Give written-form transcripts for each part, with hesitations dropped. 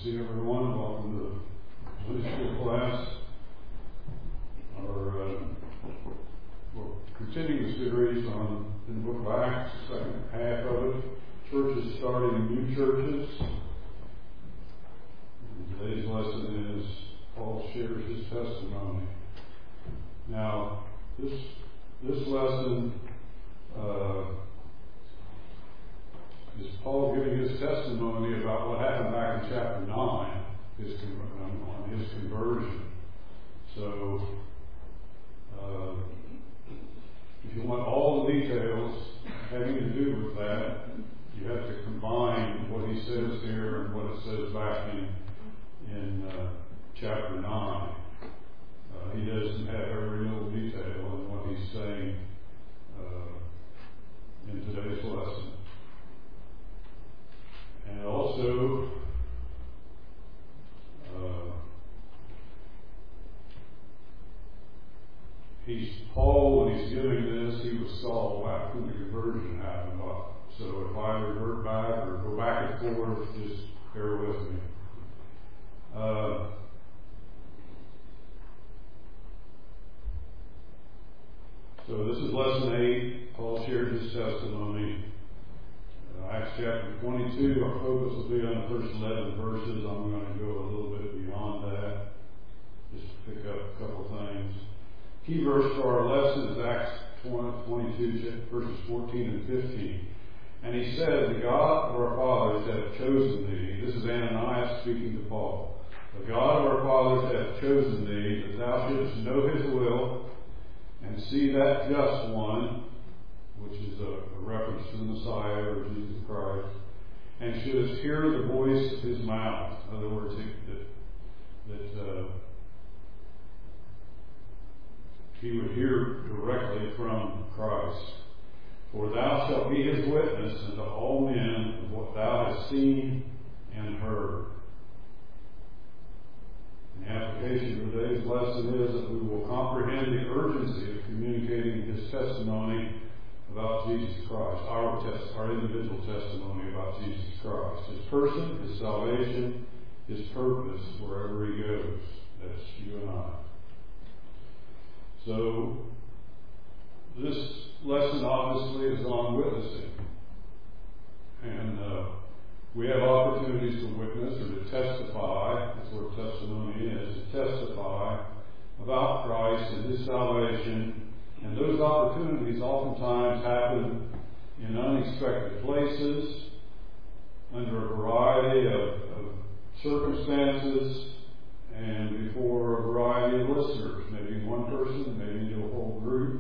see everyone. Welcome to the Sunday school class. We're continuing the series on the book of Acts, the second half of it. Churches starting new churches. And today's lesson is Paul shares his testimony. Now, this lesson is Paul giving his testimony about what happened back in chapter 9, on his conversion. So, if you want all the details having to do with that, you have to combine what he says here and what it says back in chapter 9. He doesn't have every little detail in what he's saying in today's lesson. And also, Paul, when he's giving this, he was Saul back when the conversion happened. So if I revert back or go back and forth, just bear with me. So this is lesson 8. Paul shared his testimony. Acts chapter 22. Our focus will be on the first 11 verses. I'm going to go a little bit beyond that, just to pick up a couple things. Key verse for our lesson is Acts 22, verses 14 and 15. And he said, "The God of our fathers hath chosen thee." This is Ananias speaking to Paul. "The God of our fathers hath chosen thee, that thou shouldest know his will, and see that just one," which is a reference to the Messiah or Jesus Christ, "and shouldest hear the voice of his mouth." In other words, he would hear directly from Christ. "For thou shalt be his witness unto all men of what thou hast seen and heard." And the application of today's lesson is that we will comprehend the urgency of communicating his testimony about Jesus Christ, our individual testimony about Jesus Christ, his person, his salvation, his purpose wherever he goes. That's you and I. So, this lesson obviously is on witnessing. And we have opportunities to witness or to testify. That's what testimony is, to testify about Christ and his salvation. And those opportunities oftentimes happen in unexpected places, under a variety of circumstances, and before a variety of listeners, maybe one person, maybe a whole group,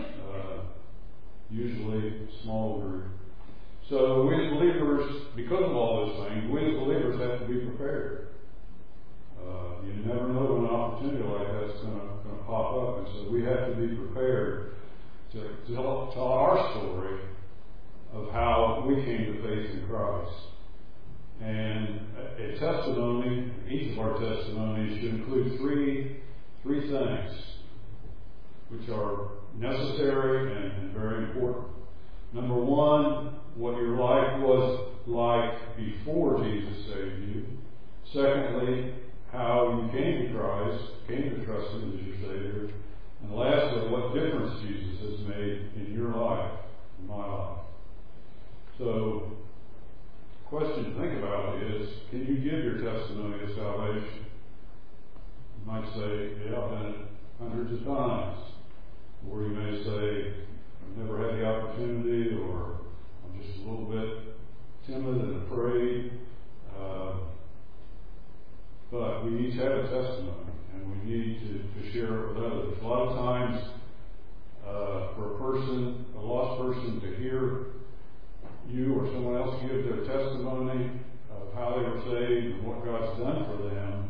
usually a small group. So we as believers, because of all those things, we as believers have to be prepared. You never know when an opportunity like that's going to pop up, and so we have to be prepared to tell our story of how we came to faith in Christ. And a testimony, each of our testimonies should include three things, which are necessary and very important. Number one, what your life was like before Jesus saved you. Secondly, how you came to Christ, came to trust him as your Savior. And lastly, what difference Jesus has made in your life, in my life. So, the question to think about is, can you give your testimony of salvation? You might say, yeah, I've done it hundreds of times. Or you may say, I've never had the opportunity, or I'm just a little bit timid and afraid. But we each have a testimony, and we need to share it with others. A lot of times, for a lost person to hear you or someone else give their testimony of how they were saved and what God's done for them,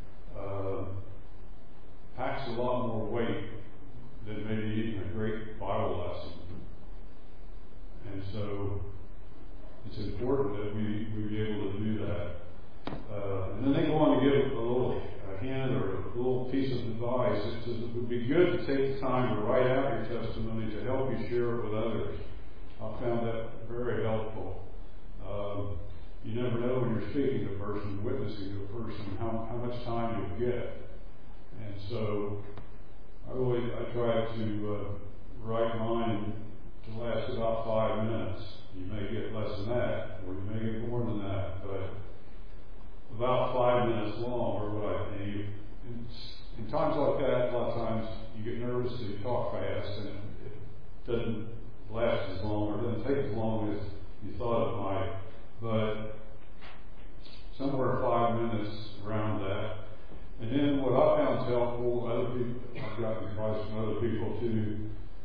packs a lot more weight than maybe even a great Bible lesson. And so it's important that we be able to do that. And then they go on to give a little hint or a little piece of advice. It says it would be good to take the time to write out your testimony to help you share it with others. I found that very helpful. you never know when you're speaking to a person, witnessing to a person, how much time you'll get. And so I try to write mine to last about 5 minutes. You may get less than that, or you may get more than that, but about 5 minutes long, or what I think. In times like that, a lot of times you get nervous and you talk fast, and it doesn't last as long, or doesn't take as long as you thought it might. But somewhere 5 minutes around that. And then what I found helpful, other people, I've gotten advice from other people too.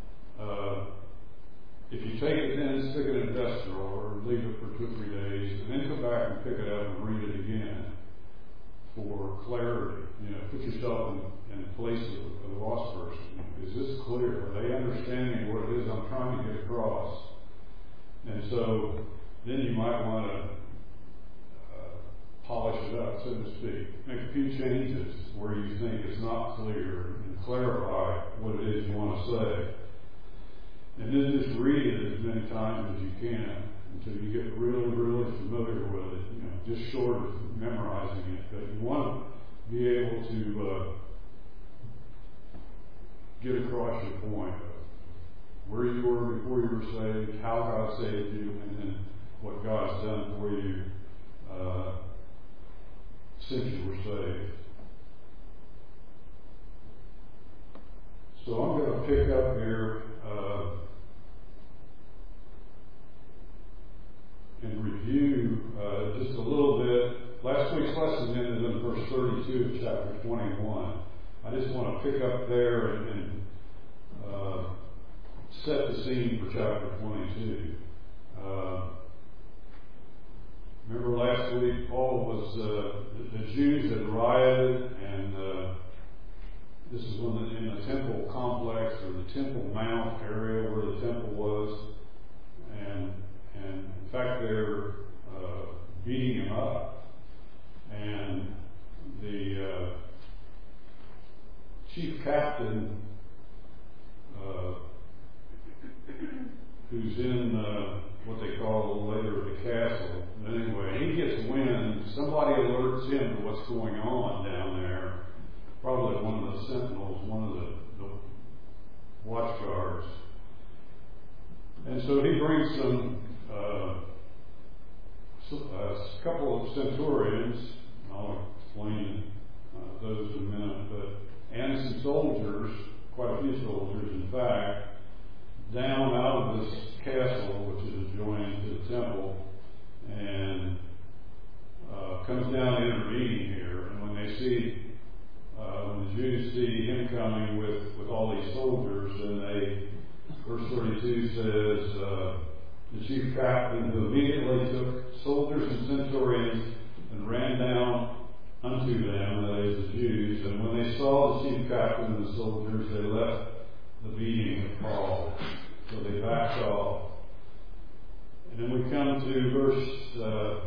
If you take it in, stick it in a desk drawer, or leave it for 2 or 3 days, and then come back and pick it up and read it again for clarity. Put yourself in the place of the lost person. Is this clear? Are they understanding what it is I'm trying to get across? And so then you might want to polish it up, so to speak. Make a few changes where you think it's not clear and clarify what it is you want to say. And then just read it as many times as you can until you get really, really familiar with it. Just short of memorizing it. But you want to be able to get across your point of where you were before you were saved, how God saved you, and then what God's done for you since you were saved. So I'm going to pick up here and review just a little bit. Last week's lesson ended in verse 32 of chapter 21. I just want to pick up there and set the scene for chapter 22. Remember last week, Paul was, the Jews had rioted, and this is in the temple complex, or the Temple Mount area where the temple was, and in fact they're beating him up. And the chief captain, who's in what they call a little later the castle. But anyway, he gets wind. Somebody alerts him to what's going on down there. Probably one of the sentinels, one of the watch guards. And so he brings a couple of centurions. I'll explain those in a minute. And some soldiers, quite a few soldiers, in fact, down out of this castle, which is adjoining to the temple, and comes down to intervene here. And when they see, when the Jews see him coming with all these soldiers, then verse 32 says, the chief captain, who immediately took soldiers and centurions and ran down unto them, that is the Jews, and when they saw the chief captain and the soldiers, they left the beating of Paul. So they backed off. And then we come to verse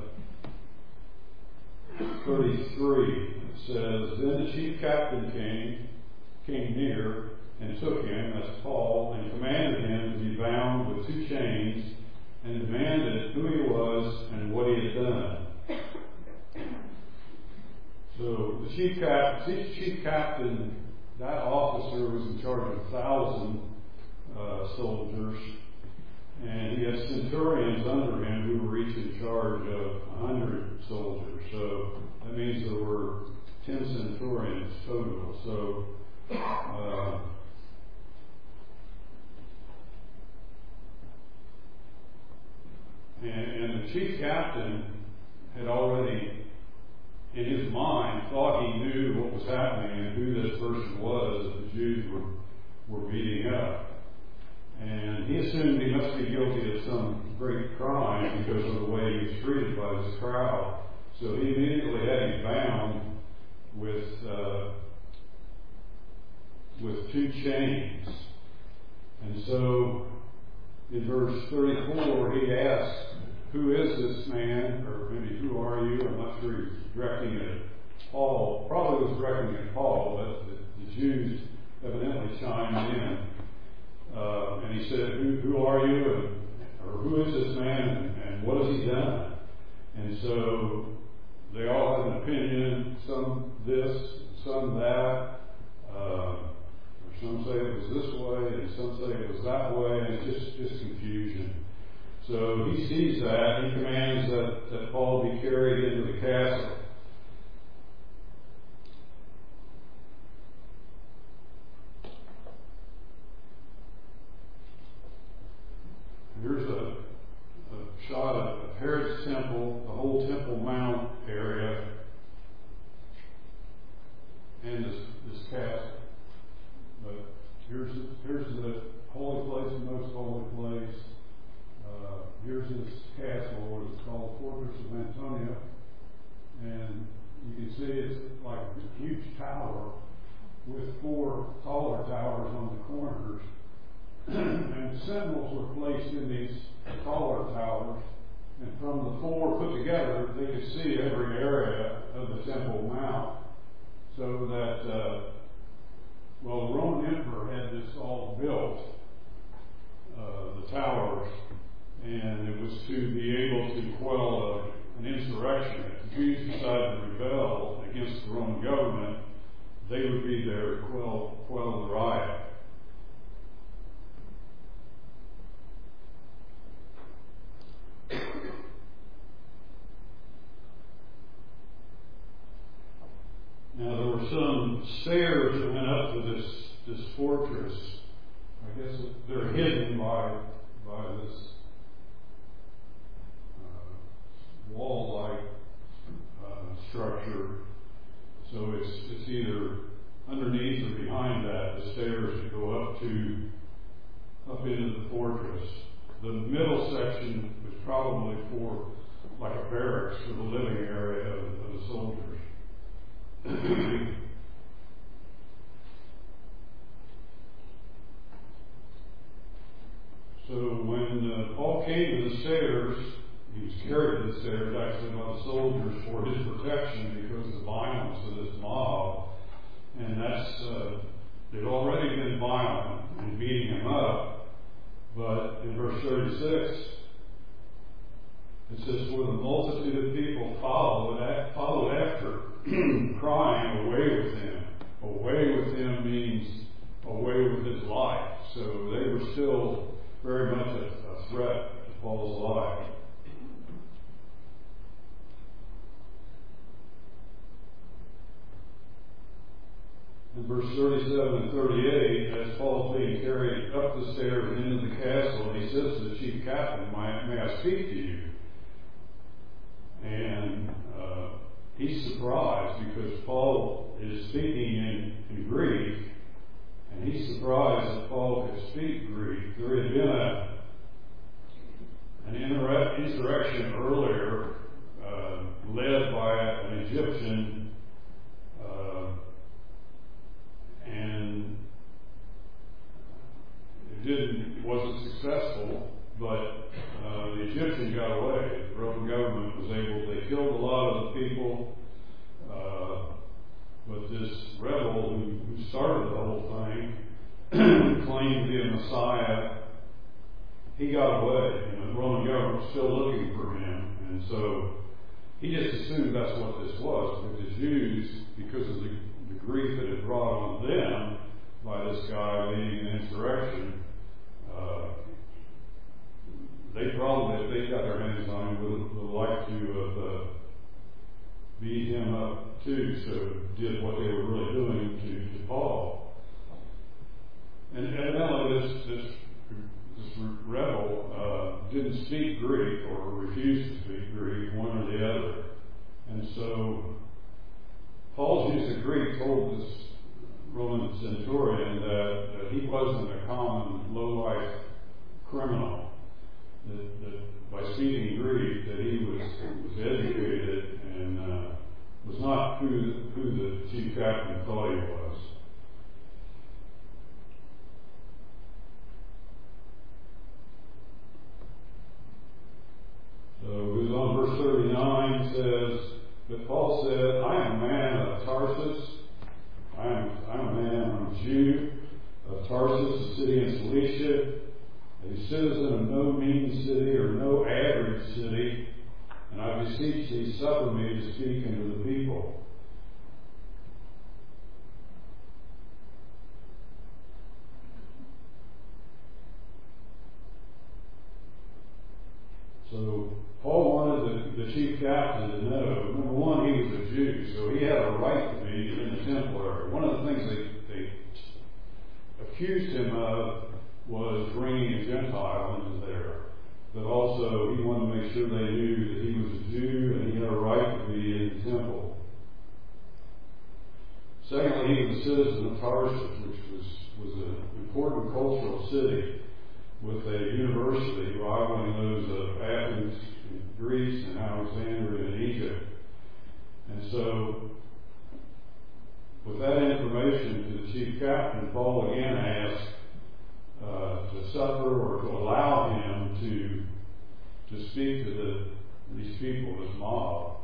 33. It says, then the chief captain came near and took him, that's Paul, and commanded him to be bound with 2 chains, and demanded who he was and what he had done. So the chief captain, that officer was in charge of 1,000 soldiers, and he had centurions under him who were each in charge of 100 soldiers. So that means there were 10 centurions total. So and the chief captain had already, in his mind, thought he knew what was happening and who this person was that the Jews were beating up. And he assumed he must be guilty of some great crime because of the way he was treated by this crowd. So he immediately had him bound with 2 chains. And so in verse 34, he asks, who is this man? Or maybe, who are you? I'm not sure he's directing it at Paul. Probably was directing it at Paul, but the Jews evidently chimed in. And he said, who are you? Or who is this man? And what has he done? And so they all have an opinion, some this, some that. Some say it was this way, and some say it was that way, and it's just confusion. So he sees that. He commands that Paul be carried into the castle. Here's a shot of Herod's temple, the whole Temple Mount area, and this castle. But here's the holy place, the most holy place. Here's this castle, what it's called, Fortress of Antonia, and you can see it's like a huge tower with 4 taller towers on the corners, and sentinels were placed in these taller towers, and from the 4 put together, they could see every area of the Temple Mount, so that the Roman emperor had this all built, the towers, and it was to be able to quell an insurrection. If the Jews decided to rebel against the Roman government, they would be there to quell the riot. Now there were some stairs that went up to this fortress. I guess they're hidden by this wall-like structure. So it's either underneath or behind that, the stairs that go up into the fortress. The middle section was probably for like a barracks for the living area of the soldiers. So when Paul came to the stairs, he was carried to the stairs actually by the soldiers for his protection because of the violence of this mob. And they'd already been violent and beating him up. But in verse 36, it says, "For the multitude of people followed after, crying, 'Away with him.'" Away with him means away with his life. So they were still very much a threat to Paul's life. In verse 37 and 38, as Paul's being carried up the stairs and into the castle, he says to the chief captain, "May I speak to you?" And he's surprised because Paul is speaking in Greek, and he's surprised that Paul could speak Greek. There had been an insurrection earlier led by an Egyptian, and it wasn't successful, but the Egyptian got away. The Roman government was they killed a lot of the people, but this rebel who started the whole thing, claimed to be a Messiah, he got away. The Roman government was still looking for him, and so he just assumed that's what this was. But the Jews, because of the grief that it brought on them by this guy leading an insurrection, they probably, if they got their hands on him, would like to have beat him up too, so did what they were really doing to Paul. And evidently this rebel didn't speak Greek or refused to speak Greek, one or the other. And so Paul's use of Greek told this Roman centurion that he wasn't a common low-life criminal. That by speaking Greek, that he was educated and was not who the chief captain thought he was. So it was on verse 39 says that Paul said, "I am a man of Tarsus. I'm a man, I'm a Jew of Tarsus, a city in Cilicia, a citizen of no mean city or no average city, and I beseech thee, suffer me to speak unto the people. So Paul wanted the chief captain to know, number one, he was a Jew, so he had a right to be in the temple area. One of the things they accused him of was bringing a Gentile into there. But also, he wanted to make sure they knew that he was a Jew and he had a right to be in the temple. Secondly, he was a citizen of Tarshish, which was an important cultural city with a university rivaling those of Athens in Greece and Alexandria in Egypt. And so, with that information to the chief captain, Paul again asked to suffer or to allow him to speak to these people, this mob.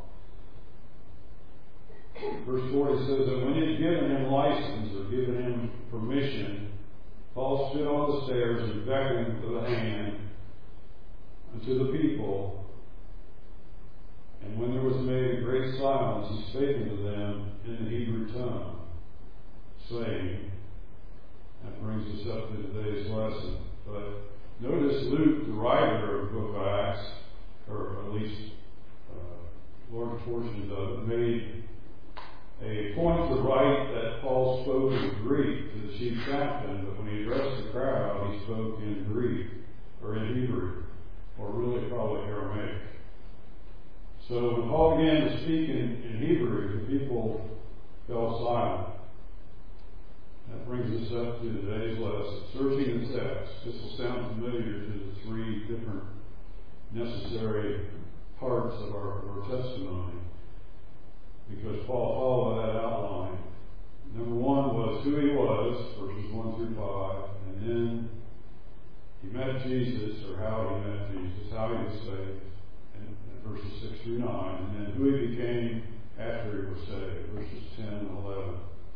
Verse 40 says that when he had given him license or given him permission, Paul stood on the stairs and beckoned with a hand unto the people. And when there was made a great silence, he spake unto them in the Hebrew tongue, saying, that brings us up to today's lesson. But notice Luke, the writer of the book of Acts, or at least large portions of it, made a point to write that Paul spoke in Greek to the chief captain, but when he addressed the crowd, he spoke in Greek, or in Hebrew, or really probably Aramaic. So when Paul began to speak in Hebrew, the people fell silent. That brings us up to today's lesson. Searching the text. This will sound familiar to the three different necessary parts of our testimony, because Paul followed that outline. Number one was who he was, verses 1 through 5, and then he met Jesus, or how he met Jesus, how he was saved, and verses 6 through 9, and then who he became after he was saved, verses 10 and 11.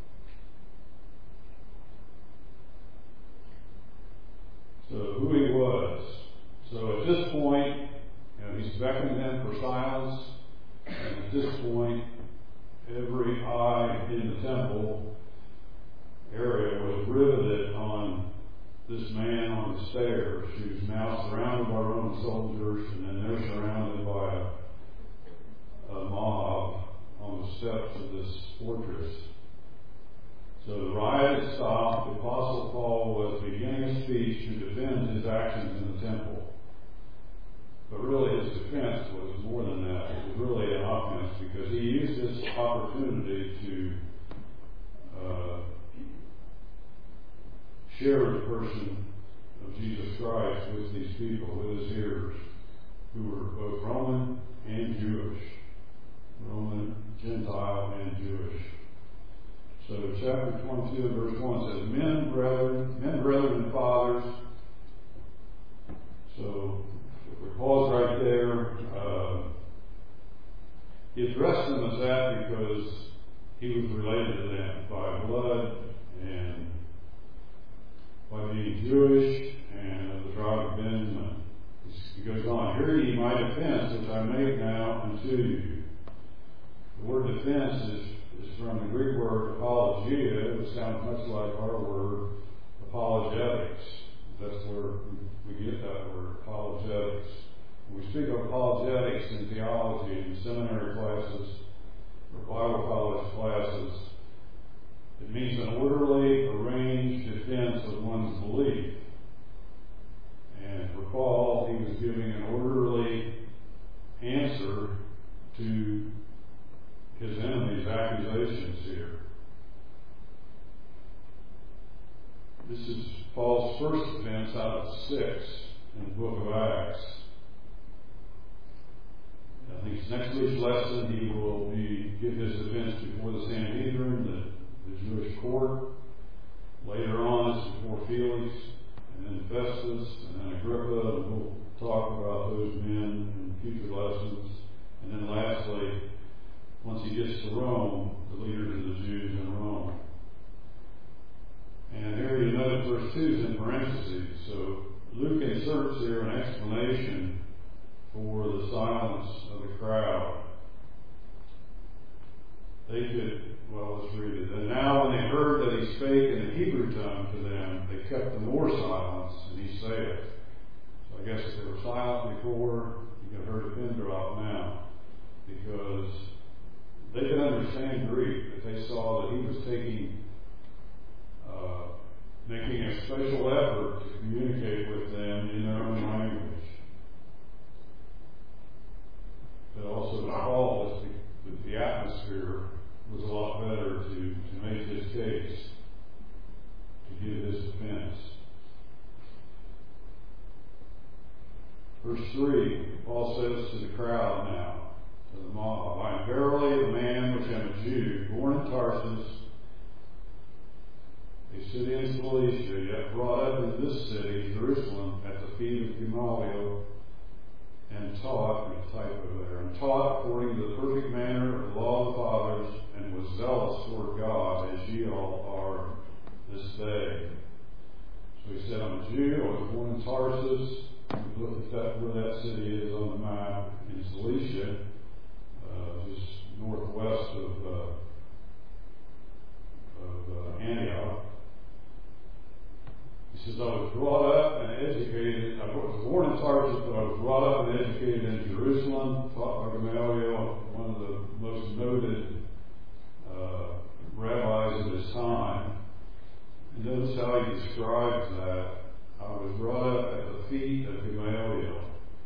So who he was. So at this point, he's beckoning them for silence, and at this point, every eye in the temple area was riveted on this man on the stairs, who's now surrounded by Roman soldiers, and then they're surrounded by a mob on the steps of this fortress. So the riot had stopped. The Apostle Paul was beginning a speech to defend his actions in the temple. But really his defense was more than that. It was really an offense, because he used this opportunity to share the person of Jesus Christ with these people, with his hearers, who were both Roman and Jewish. Roman, Gentile, and Jewish. So chapter 22 and verse 1 says, men, brethren, and fathers. So if we pause right there, he addressed them as that because he was related to them by blood and by being Jewish and of the tribe of Benjamin. He goes on, hear ye my defense, which I make now unto you. The word defense is from the Greek word apologia, which sounds much like our word apologetics. That's where we get that word, apologetics. When we speak of apologetics in theology, in seminary classes, or Bible college classes, it means an orderly, arranged defense of one's belief. And for Paul, he was giving an orderly answer to his enemy's accusations here. This is Paul's first defense out of 6 in the book of Acts. I think next week's lesson he will give his defense before the Sanhedrin, the Jewish court. Later on it's before Felix, and then Festus, and then Agrippa, and we'll talk about those men in future lessons. And then lastly, once he gets to Rome, the leaders of the Jews in Rome. And here you notice verse 2 is in parentheses. So Luke inserts here an explanation for the silence of the crowd. They could, let's read it. And now when they heard that he spake in the Hebrew tongue to them, they kept the more silence, and he saith. So I guess if they were silent before, you can heard a pin drop now, because they could understand Greek, but they saw that he was making a special effort to communicate with them in their own language. But also to Paul, the atmosphere was a lot better to make his case, to give his defense. Verse 3, Paul says to the crowd now, to the mob, I am verily a man which am a Jew, born in Tarsus, a city in Cilicia, yet brought up in this city, Jerusalem, at the feet of Gamaliel, and taught, there's a typo there, and taught according to the perfect manner of the law of the fathers, and was zealous toward God, as ye all are this day. So he said, I'm a Jew, I was born in Tarsus. You look at where that city is on the map, in Cilicia, just northwest of Antioch. He says, I was brought up and educated. I was born in Tarsus, but I was brought up and educated in Jerusalem, taught by Gamaliel, one of the most noted rabbis of his time. And notice how he describes that. I was brought up at the feet of Gamaliel.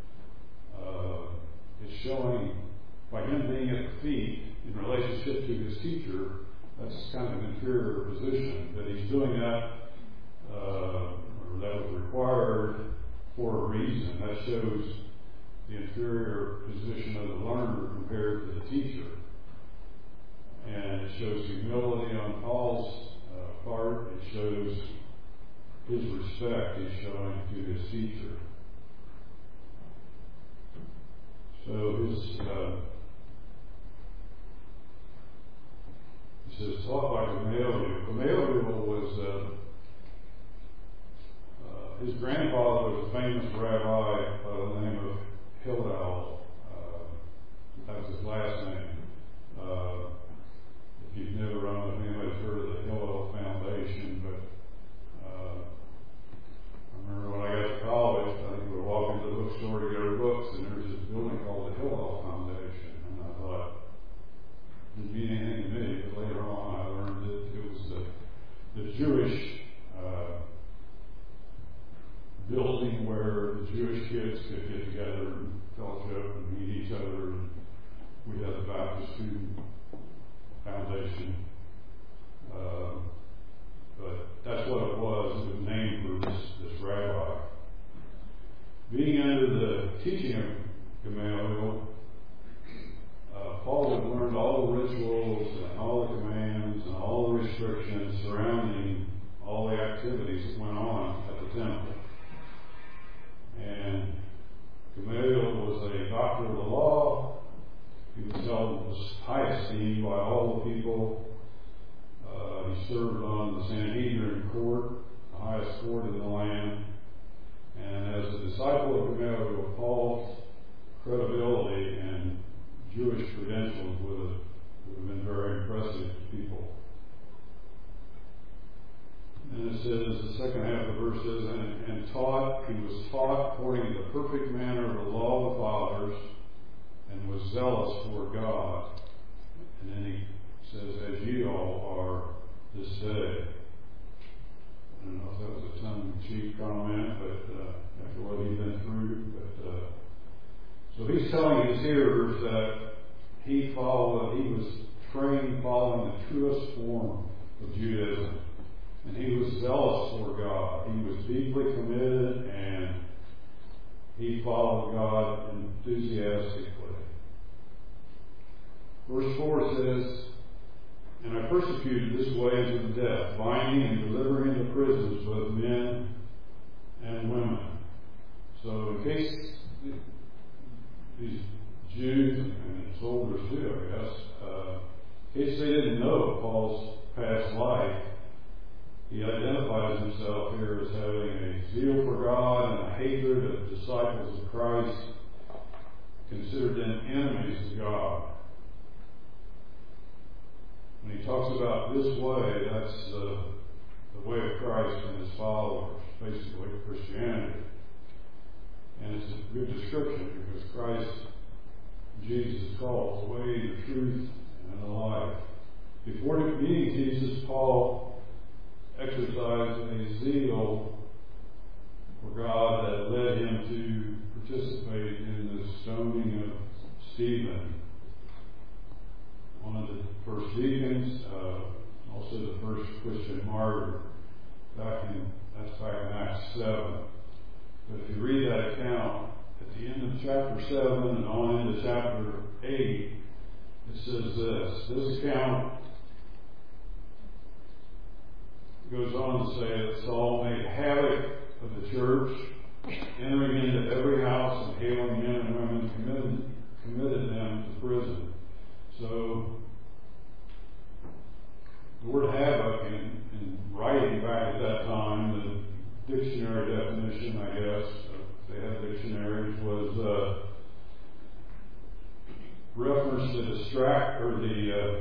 It's showing, by him being at the feet, in relationship to his teacher, that's kind of an inferior position. That he's doing that, or that was required for a reason. That shows the inferior position of the learner compared to the teacher. And it shows humility on Paul's part. It shows his respect he's showing to his teacher. So he says, taught by Gamaliel. Gamaliel was, his grandfather was a famous rabbi by the name of Hillel. That was his last name. If you've never run with anybody's heard of the Hillel Foundation, but I remember when I got to college, I think we were walking to the bookstore to get our books, and there was this building called the Hillel Foundation. And I thought, it didn't mean anything to me, but later on I learned that it was the Jewish building where the Jewish kids could get together and fellowship and meet each other. And we had the Baptist Student Foundation. But that's what it was. It was named for this rabbi. Being under the teaching of Gamaliel, Paul had learned all the rituals and all the commands and all the restrictions surrounding all the activities that went on at the temple. And Gamaliel was a doctor of the law. He was held in high esteem by all the people. He served on the Sanhedrin court, the highest court in the land. And as a disciple of Gamaliel, Paul's credibility and Jewish credentials would have been very impressive to people. And it says, the second half of the verse says, and he was taught according to the perfect manner of the law of the fathers, and was zealous for God. And then he says, as ye all are this day. I don't know if that was a tongue-in-cheek comment, but after what he'd been through. But so he's telling his hearers that he was trained following the truest form of Judaism. And he was zealous for God. He was deeply committed, and he followed God enthusiastically. Verse 4 says, and I persecuted this way unto the death, binding and delivering into prisons both men and women. So in case these Jews and soldiers too, I guess, in case they didn't know Paul's past life, he identifies himself here as having a zeal for God and a hatred of disciples of Christ. considered them enemies of God. When he talks about this way, that's the way of Christ and his followers, basically Christianity. And it's a good description because Christ, Jesus, is called the way, the truth, and the life. Before meeting Jesus, Paul exercised a zeal for God that led him to participate in the stoning of Stephen, one of the first deacons, also the first Christian martyr. That's back in Acts 7. But if you read that account, at the end of chapter 7 and on into chapter 8, it says this. This account goes on to say that Saul made havoc of the church, entering into every house and hailing men and women, committed them to prison. So, the word havoc in writing back at that time, the dictionary definition, I guess, they had dictionaries, was reference to distract or the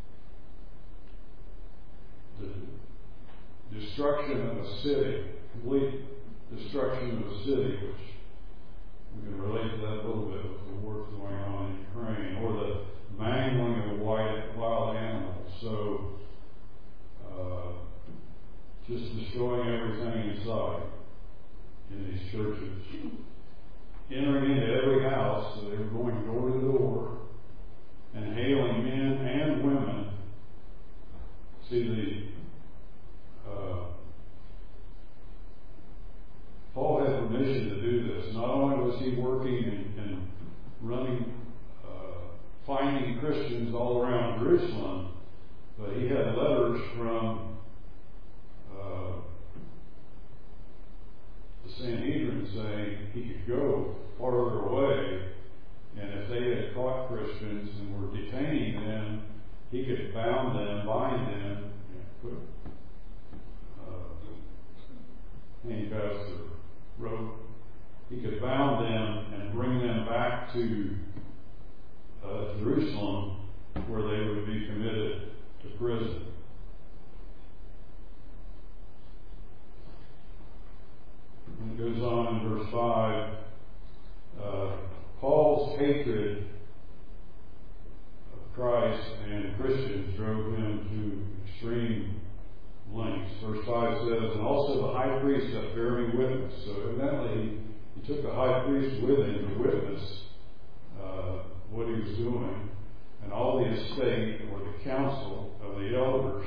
destruction of a city, complete destruction of a city, which we can relate to that a little bit with the war going on in Ukraine, or the mangling of wild animals. So, just destroying everything inside in these churches. Entering into every house, so they were going door to door and hailing men and women. See, Paul had permission to do this. Not only was he working and running, finding Christians all around Jerusalem, but he had letters from the Sanhedrin saying he could go farther away, and if they had caught Christians and were detaining them, he could bind them, put handcuffs or rope. He could bound them and bring them back to Jerusalem, where they would be committed to prison. And it goes on in verse 5. Paul's hatred of Christ and Christians drove him to extreme lengths. Verse 5 says, and also the high priest that bare me witness. So evidently he took the high priest with him to witness what he was doing, and all the estate or the council of the elders,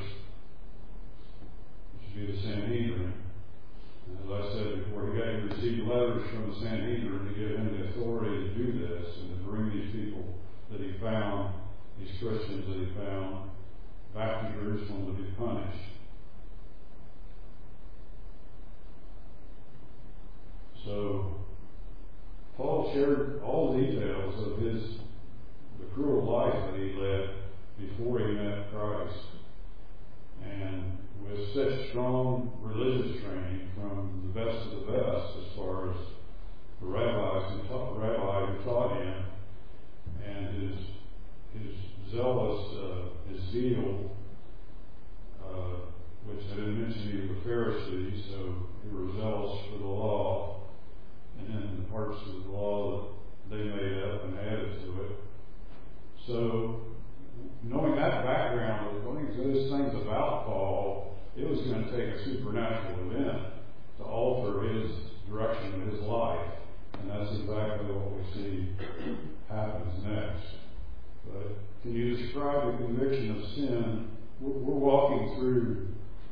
which would be the Sanhedrin. And as I said before, he received letters from the Sanhedrin to give him the authority to do this and to bring these people that he found, these Christians that he found, back to Jerusalem to be punished. So, Paul shared all the details of the cruel life that he led before he met Christ. And with such strong religious training from the best of the best, as far as the rabbi who taught him, and his zeal, which I didn't mention, he was a Pharisee, so they were zealous for the law, and then the parts of the law that they made up and added to it. So, knowing that background, knowing those things about Paul, it was going to take a supernatural event to alter his direction of his life. And that's exactly what we see happens next. But can you describe the conviction of sin? We're walking through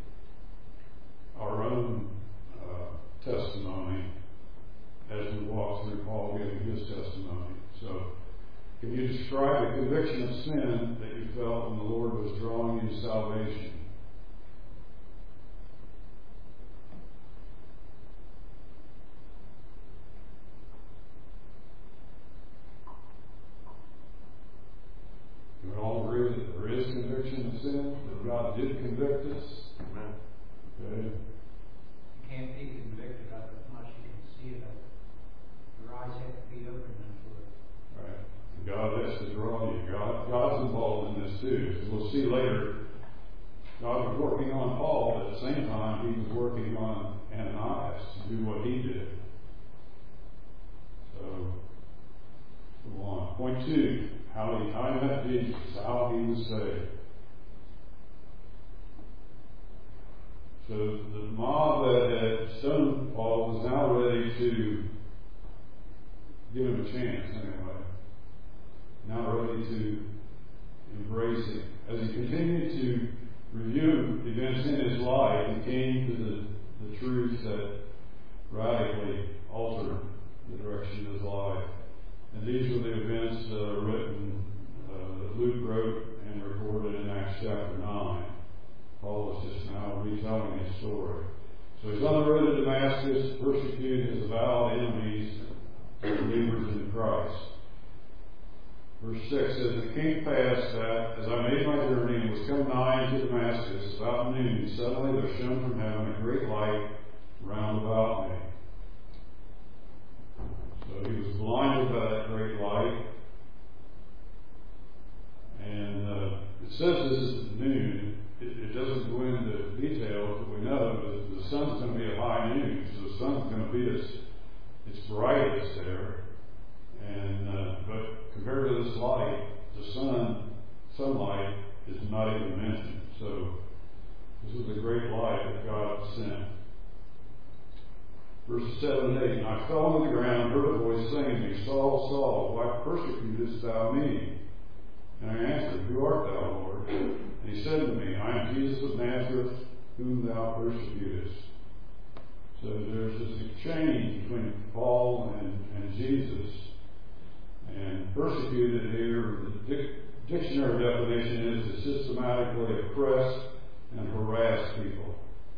our own testimony as we walk through Paul giving his testimony. So, can you describe the conviction of sin that you felt when the Lord was drawing you to salvation? Do we all agree that there is conviction of sin? That God did convict us? Amen. Okay. You can't be convicted of it unless you can see it. Your eyes have to be open to it. see later, God was working on Paul, but at the same time, He was working on Ananias to do what he did. So, go on. Point 2, how he met Jesus, how he was saved. So the mob that had stoned Paul was now ready to give him a chance anyway. Now ready to embrace him. As he continued to review events in his life, he came to the truths that radically altered the direction of his life. And these were the events that Luke wrote and recorded in Acts chapter 9. Paul is just now retelling his story. So he's on the road to Damascus, persecuting his avowed enemies, believers in Christ. Verse 6 says, "It came to pass that, as I made my journey and was come nigh to Damascus, about noon, suddenly there shone from heaven a great light round about me." So he was blinded by that great light. And it says this is at noon. It doesn't go into detail, but we know that the sun's going to be at high noon, so the sun's going to be its brightest there. And but compared to this light, the sunlight is not even mentioned. So this is a great light that God sent. Verses 7 and 8, "And I fell on the ground, heard a voice saying to me, Saul, Saul, why persecutest thou me? And I answered, Who art thou, Lord? And he said to me, I am Jesus of Nazareth, whom thou persecutest." So there's this exchange between Paul and Jesus. And persecuted here, the dictionary definition is to systematically oppress and harass people.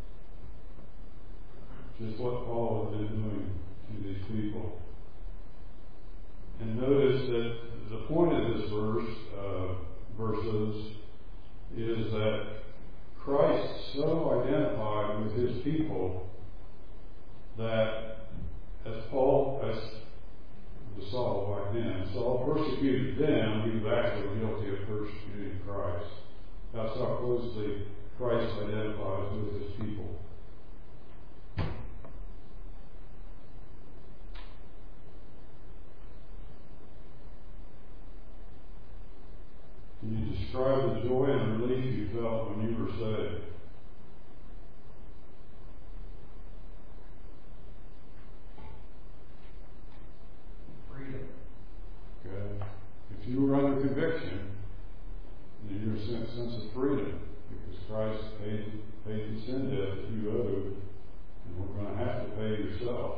Just what Paul has been doing to these people. And notice that the point of this verses is that Christ so identified with his people that as Saul back then, Saul persecuted them, he was actually guilty of persecuting Christ. That's how closely Christ identifies with his people. Can you describe the joy and relief you felt when you were saved? Freedom. Okay. If you were under conviction, then you're a sense of freedom because Christ paid the sin debt that you owed, and we're going to have to pay yourself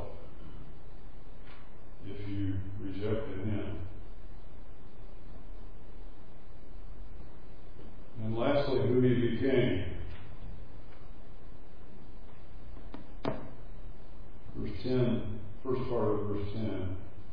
if you rejected Him. And lastly, who He became. Verse 10, first part of verse 10.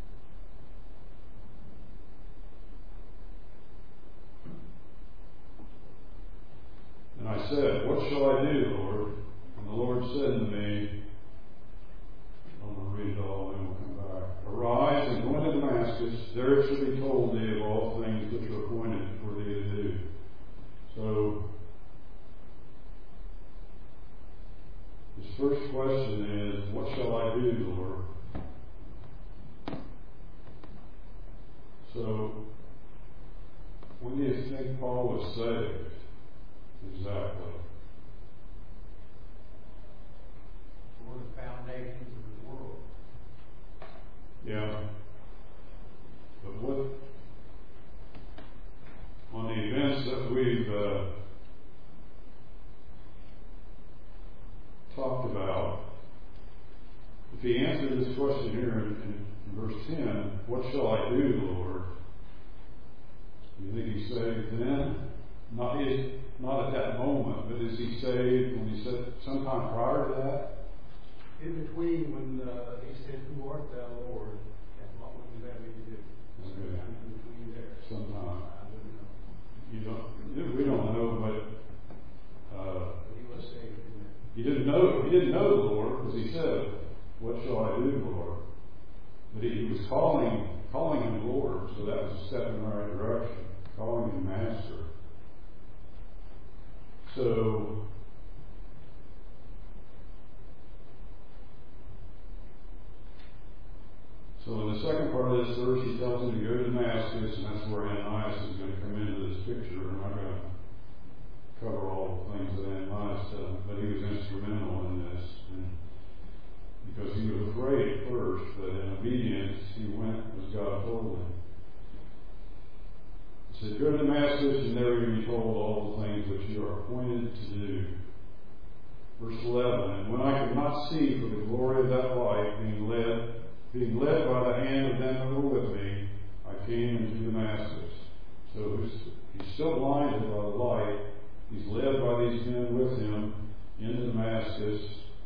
"And I said, What shall I do, Lord? And the Lord said to me," I'm going to read it all and then we'll come back. "Arise and go into Damascus, there it shall be told thee of all things which are appointed for thee to do." So, his first question is, what shall I do, Lord? So, when do you think Paul was saved? Exactly. For the foundations of the world. Yeah. But what, on the events that we've talked about, if he answered this question here in verse 10, what shall I do, Lord? Do you think he's saved then? Not at that moment, but is he saved when he said sometime prior to that? In between when he said, "Who art thou, Lord?" and what would you have me to do? Okay. Sometime in between there. Sometime. I wouldn't know. We don't know, but But he was saved in that. he didn't know the Lord because he said, "What shall I do, Lord?" But he was calling him Lord, so that was a step in the right direction, calling him Master. So in the second part of this verse, he tells him to go to Damascus, and that's where Ananias is going to come into this picture. I'm not going to cover all the things that Ananias done, but he was instrumental in this. And because he was afraid at first, but in obedience, he went as God told him. He said, go to Damascus, and there you'll be told all the things which you are appointed to do. Verse 11, and when I could not see for the glory of that light, being led by the hand of them that were with me, I came into Damascus. So he's still blinded by the light. He's led by these men with him into Damascus.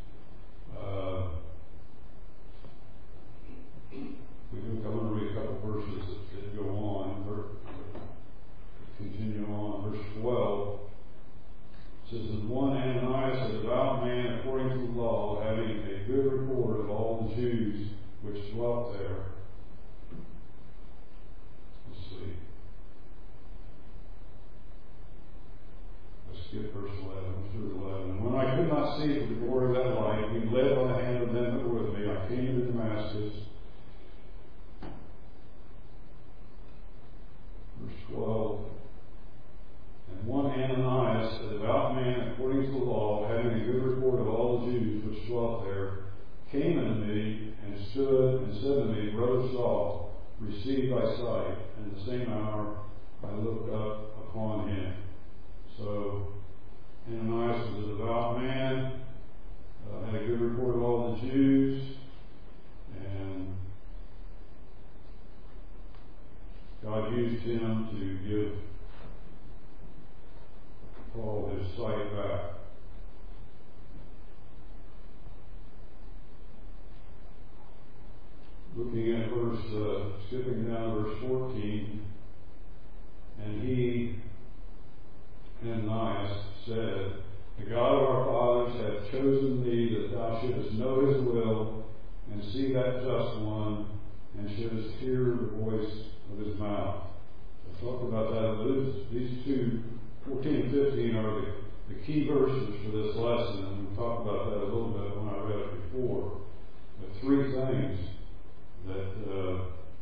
I'm going to read a couple verses that go on. Continue on. Verse 12 says, and one Ananias, a devout man according to the law, having a good report of all the Jews which dwelt there. Let's see. Let's skip verse 11 through 11. And when I could not see for the glory of that light, being led by the hand of them that were with me, I came to Damascus. Verse 12. And one Ananias, a devout man according to the law, having a good report of all the Jews which dwelt there, came unto me and stood and said to me, Brother Saul, receive thy sight. And the same hour I looked up upon him. So Ananias was a devout man, had a good report of all the Jews, and God used him to give Paul his sight back. Looking at skipping down to verse 14, and he, Ananias, said, the God of our fathers hath chosen thee that thou shouldest know his will, and see that just one, and shouldest hear the voice of his mouth. I talked about that. These two, 14 and 15, are the key verses for this lesson, and we talked about that a little bit when I read it before. The three things that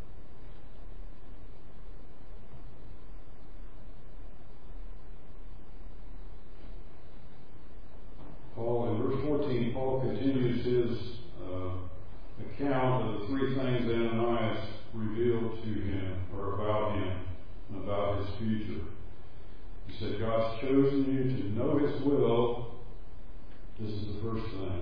Paul, in verse 14, Paul continues his account of the three things Ananias revealed to him, or about him, and about his future. He said, God's chosen you to know his will. This is the first thing.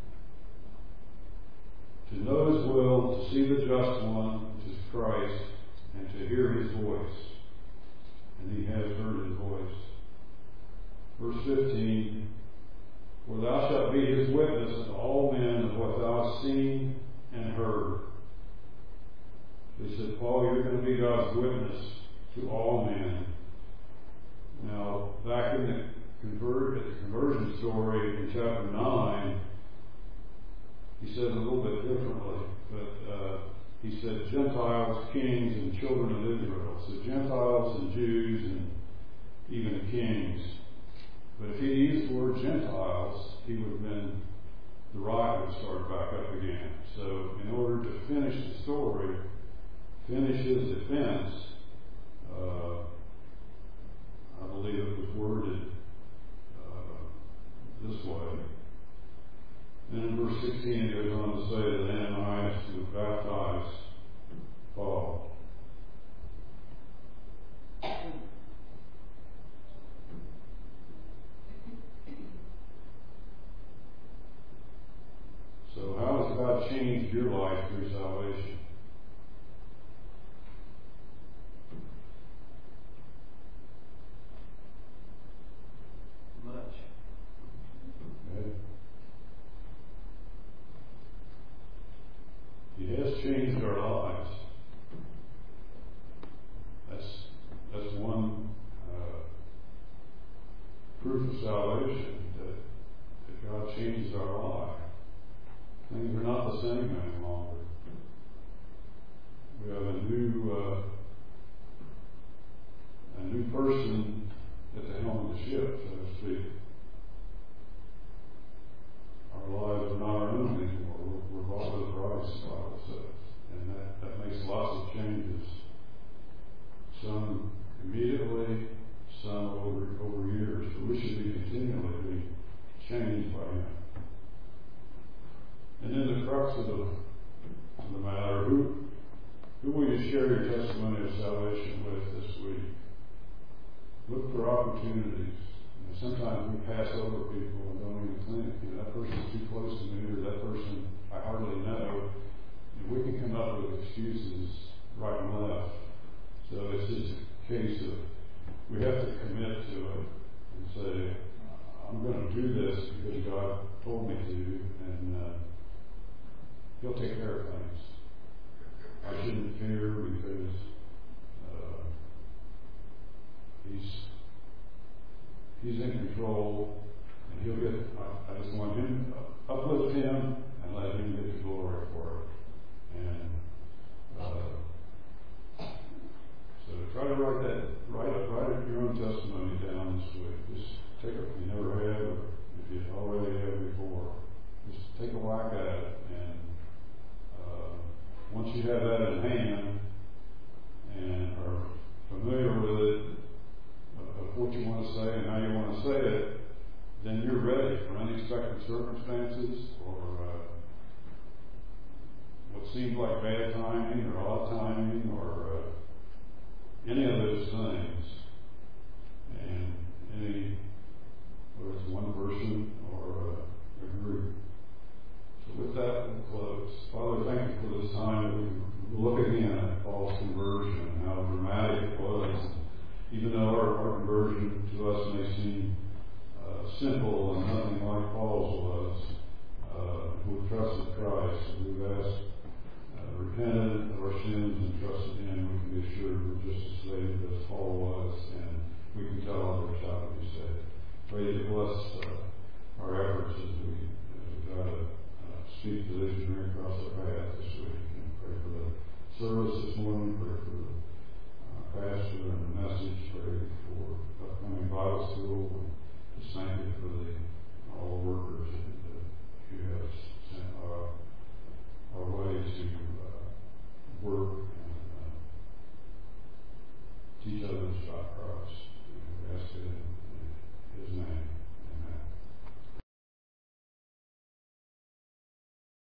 To know his will, to see the just one, which is Christ, and to hear his voice. And he has heard his voice. Verse 15, for thou shalt be his witness unto all men of what thou hast seen and heard. So he said, Paul, you're going to be God's witness to all men. Now, back in the conversion story in chapter 9, he says it a little bit differently, but he said Gentiles, kings, and children of Israel. So Gentiles and Jews and even kings. But if he used the word Gentiles, he would have been, the riot would start back up again. So in order to finish the story, finish his defense, I believe it was worded this way. And in verse 16 it goes on to say that Ananias would baptize Paul. So how has God changed your life through salvation? Much. Okay. He has to share your testimony of salvation with this week, look for opportunities. Sometimes we pass over people and don't even think, that person's too close to me, or that person I hardly know. And we can come up with excuses right and left. So it's just a case of we have to commit to it and say, I'm going to do this because God told me to, and He'll take care of things. I shouldn't fear because He's in control, and He'll get. I just want Him to uplift Him and let Him get the glory for it. And so try to write your own testimony down this week. Just take it if you never have, or if you already have before. Just take a whack at it, and once you have that in hand and are familiar with it, of what you want to say and how you want to say it, then you're ready for unexpected circumstances or what seems like bad timing or odd timing or any of those things. And whether it's one person or a group. So with that, we'll close. Father, thank you for this time that we can look again at Paul's conversion and how dramatic it was. Even though our conversion to us may seem simple and nothing like Paul's was, who trusted Christ, who repented of our sins and trusted Him, we can be assured we're just as saved as Paul was, and we can tell others how to be saved. Pray to bless